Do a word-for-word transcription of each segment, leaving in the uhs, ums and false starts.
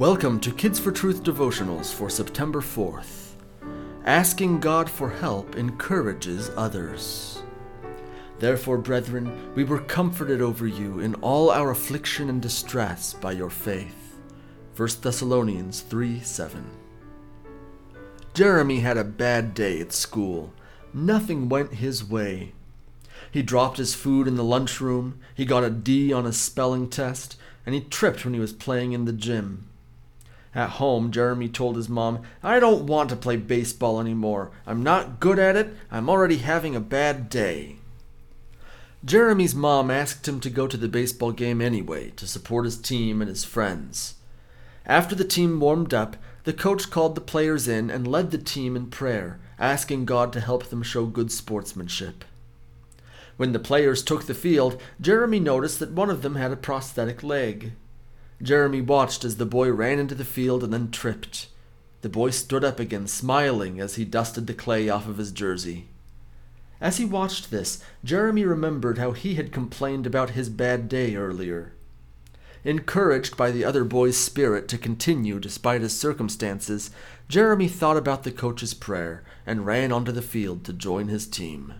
Welcome to Kids for Truth devotionals for September fourth. Asking God for help encourages others. Therefore, brethren, we were comforted over you in all our affliction and distress by your faith. First Thessalonians three seven. Jeremy had a bad day at school. Nothing went his way. He dropped his food in the lunchroom, he got a D on a spelling test, and he tripped when he was playing in the gym. At home, Jeremy told his mom, "I don't want to play baseball anymore. I'm not good at it. I'm already having a bad day." Jeremy's mom asked him to go to the baseball game anyway to support his team and his friends. After the team warmed up, the coach called the players in and led the team in prayer, asking God to help them show good sportsmanship. When the players took the field, Jeremy noticed that one of them had a prosthetic leg. Jeremy watched as the boy ran into the field and then tripped. The boy stood up again, smiling as he dusted the clay off of his jersey. As he watched this, Jeremy remembered how he had complained about his bad day earlier. Encouraged by the other boy's spirit to continue despite his circumstances, Jeremy thought about the coach's prayer and ran onto the field to join his team.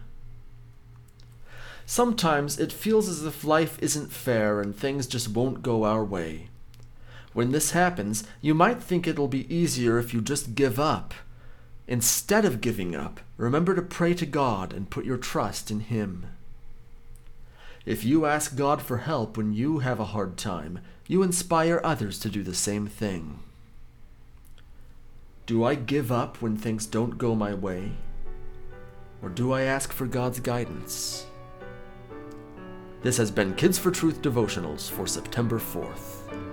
Sometimes it feels as if life isn't fair and things just won't go our way. When this happens, you might think it'll be easier if you just give up. Instead of giving up, remember to pray to God and put your trust in Him. If you ask God for help when you have a hard time, you inspire others to do the same thing. Do I give up when things don't go my way? Or do I ask for God's guidance? This has been Kids for Truth devotionals for September fourth.